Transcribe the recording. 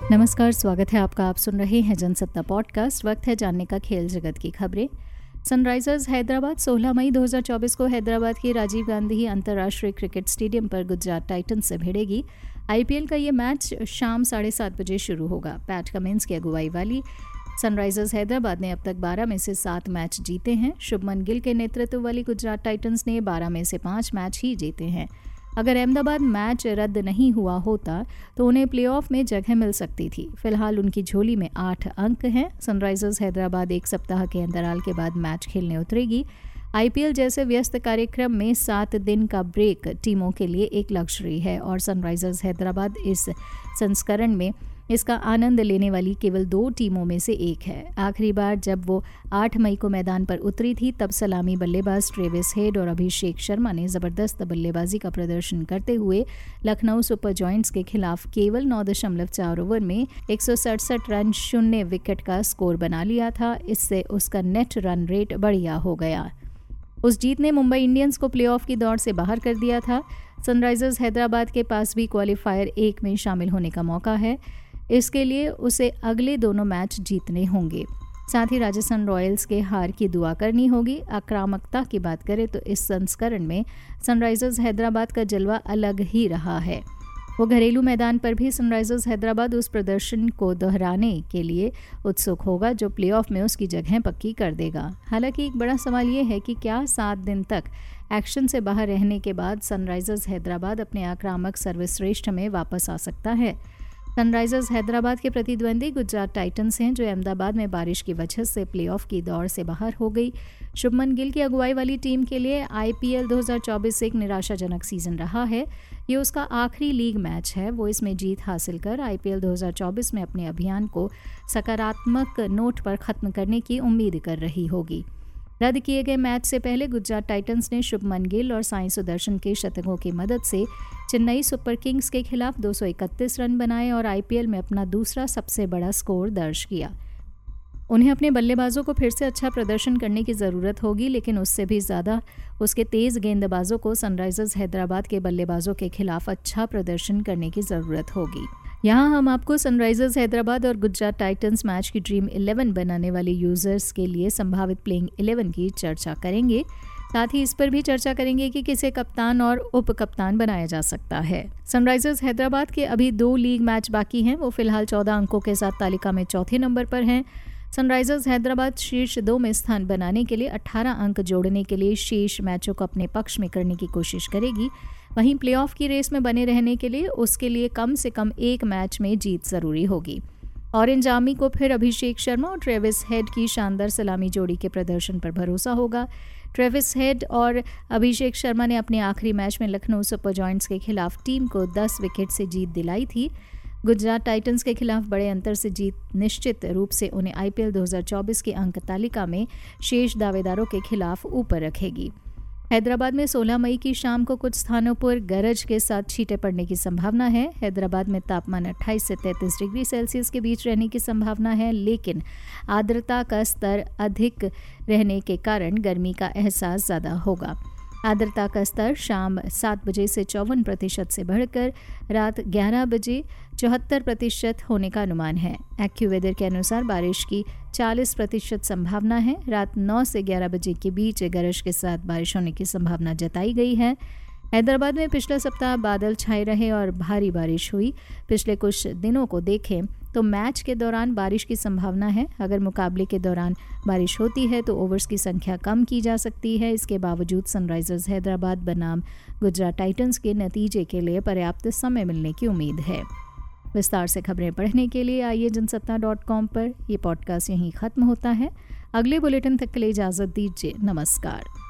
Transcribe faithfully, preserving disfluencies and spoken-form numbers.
नमस्कार, स्वागत है आपका। आप सुन रहे हैं जनसत्ता पॉडकास्ट। वक्त है जानने का खेल जगत की खबरें। सनराइजर्स हैदराबाद सोलह मई दो हज़ार चौबीस को हैदराबाद के राजीव गांधी अंतर्राष्ट्रीय क्रिकेट स्टेडियम पर गुजरात टाइटंस से भिड़ेगी। आईपीएल का ये मैच शाम साढ़े सात बजे शुरू होगा। पैट कमिंस की अगुवाई वाली सनराइजर्स हैदराबाद ने अब तक बारह में से सात मैच जीते हैं। शुभमन गिल के नेतृत्व वाली गुजरात टाइटंस ने बारह में से पाँच मैच ही जीते हैं। अगर अहमदाबाद मैच रद्द नहीं हुआ होता तो उन्हें प्लेऑफ में जगह मिल सकती थी। फिलहाल उनकी झोली में आठ अंक हैं। सनराइजर्स हैदराबाद एक सप्ताह के अंतराल के बाद मैच खेलने उतरेगी। आईपीएल जैसे व्यस्त कार्यक्रम में सात दिन का ब्रेक टीमों के लिए एक लग्जरी है और सनराइजर्स हैदराबाद इस संस्करण में इसका आनंद लेने वाली केवल दो टीमों में से एक है। आखिरी बार जब वो आठ मई को मैदान पर उतरी थी तब सलामी बल्लेबाज ट्रेविस हेड और अभिषेक शर्मा ने ज़बरदस्त बल्लेबाजी का प्रदर्शन करते हुए लखनऊ सुपर जॉयंट्स के खिलाफ केवल नौ दशमलव चार ओवर में एक सौ सड़सठ रन शून्य विकेट का स्कोर बना लिया था। इससे उसका नेट रन रेट बढ़िया हो गया। उस जीत ने मुंबई इंडियंस को प्लेऑफ की दौड़ से बाहर कर दिया था। सनराइजर्स हैदराबाद के पास भी क्वालिफायर एक में शामिल होने का मौका है। इसके लिए उसे अगले दोनों मैच जीतने होंगे। साथ ही राजस्थान रॉयल्स के हार की दुआ करनी होगी। आक्रामकता की बात करें तो इस संस्करण में सनराइजर्स हैदराबाद का जलवा अलग ही रहा है। वो घरेलू मैदान पर भी सनराइजर्स हैदराबाद उस प्रदर्शन को दोहराने के लिए उत्सुक होगा जो प्लेऑफ में उसकी जगह पक्की कर देगा। हालांकि एक बड़ा सवाल ये है कि क्या सात दिन तक एक्शन से बाहर रहने के बाद सनराइजर्स हैदराबाद अपने आक्रामक सर्वश्रेष्ठ में वापस आ सकता है। सनराइजर्स हैदराबाद के प्रतिद्वंदी गुजरात टाइटंस हैं जो अहमदाबाद में बारिश की वजह से प्लेऑफ की दौड़ से बाहर हो गई। शुभमन गिल की अगुवाई वाली टीम के लिए आईपीएल दो हज़ार चौबीस एक निराशाजनक सीजन रहा है। ये उसका आखिरी लीग मैच है। वो इसमें जीत हासिल कर आईपीएल दो हज़ार चौबीस में अपने अभियान को सकारात्मक नोट पर खत्म करने की उम्मीद कर रही होगी। रद्द किए गए मैच से पहले गुजरात टाइटंस ने शुभमन गिल और साई सुदर्शन के शतकों की मदद से चेन्नई सुपर किंग्स के खिलाफ दो सौ इकतीस रन बनाए और आईपीएल में अपना दूसरा सबसे बड़ा स्कोर दर्ज किया। उन्हें अपने बल्लेबाजों को फिर से अच्छा प्रदर्शन करने की ज़रूरत होगी, लेकिन उससे भी ज़्यादा उसके तेज़ गेंदबाजों को सनराइजर्स हैदराबाद के बल्लेबाजों के खिलाफ अच्छा प्रदर्शन करने की ज़रूरत होगी। यहाँ हम आपको सनराइजर्स हैदराबाद और गुजरात टाइटंस मैच की ड्रीम इलेवन बनाने वाले यूजर्स के लिए संभावित प्लेइंग इलेवन की चर्चा करेंगे। साथ ही इस पर भी चर्चा करेंगे कि किसे कप्तान और उप कप्तान बनाया जा सकता है। सनराइजर्स हैदराबाद के अभी दो लीग मैच बाकी हैं। वो फिलहाल चौदह अंकों के साथ तालिका में चौथे नंबर पर हैं। सनराइजर्स हैदराबाद शीर्ष दो में स्थान बनाने के लिए अठारह अंक जोड़ने के लिए शेष मैचों को अपने पक्ष में करने की कोशिश करेगी। वहीं प्लेऑफ की रेस में बने रहने के लिए उसके लिए कम से कम एक मैच में जीत जरूरी होगी। ऑरेंज आर्मी को फिर अभिषेक शर्मा और ट्रेविस हेड की शानदार सलामी जोड़ी के प्रदर्शन पर भरोसा होगा। ट्रेविस हेड और अभिषेक शर्मा ने अपने आखिरी मैच में लखनऊ सुपर जॉयंट्स के खिलाफ टीम को दस विकेट से जीत दिलाई थी। गुजरात टाइटंस के खिलाफ बड़े अंतर से जीत निश्चित रूप से उन्हें आईपीएल दो हज़ार चौबीस की अंक तालिका में शेष दावेदारों के खिलाफ ऊपर रखेगी। हैदराबाद में सोलह मई की शाम को कुछ स्थानों पर गरज के साथ छींटे पड़ने की संभावना है। हैदराबाद में तापमान अट्ठाईस से तैंतीस डिग्री सेल्सियस के बीच रहने की संभावना है, लेकिन आर्द्रता का स्तर अधिक रहने के कारण गर्मी का एहसास ज़्यादा होगा। आर्द्रता का स्तर शाम सात बजे से चौवन प्रतिशत से बढ़कर रात ग्यारह बजे चौहत्तर प्रतिशत होने का अनुमान है। एक्यूवेदर के अनुसार बारिश की चालीस प्रतिशत संभावना है। रात नौ से ग्यारह बजे के बीच गरज के साथ बारिश होने की संभावना जताई गई है। हैदराबाद में पिछले सप्ताह बादल छाए रहे और भारी बारिश हुई। पिछले कुछ दिनों को देखें तो मैच के दौरान बारिश की संभावना है। अगर मुकाबले के दौरान बारिश होती है तो ओवर्स की संख्या कम की जा सकती है। इसके बावजूद सनराइजर्स हैदराबाद बनाम गुजरात टाइटंस के नतीजे के लिए पर्याप्त समय मिलने की उम्मीद है। विस्तार से खबरें पढ़ने के लिए आइए जनसत्ता डॉट कॉम पर। यह पॉडकास्ट यहीं ख़त्म होता है। अगले बुलेटिन तक के लिए इजाज़त दीजिए। नमस्कार।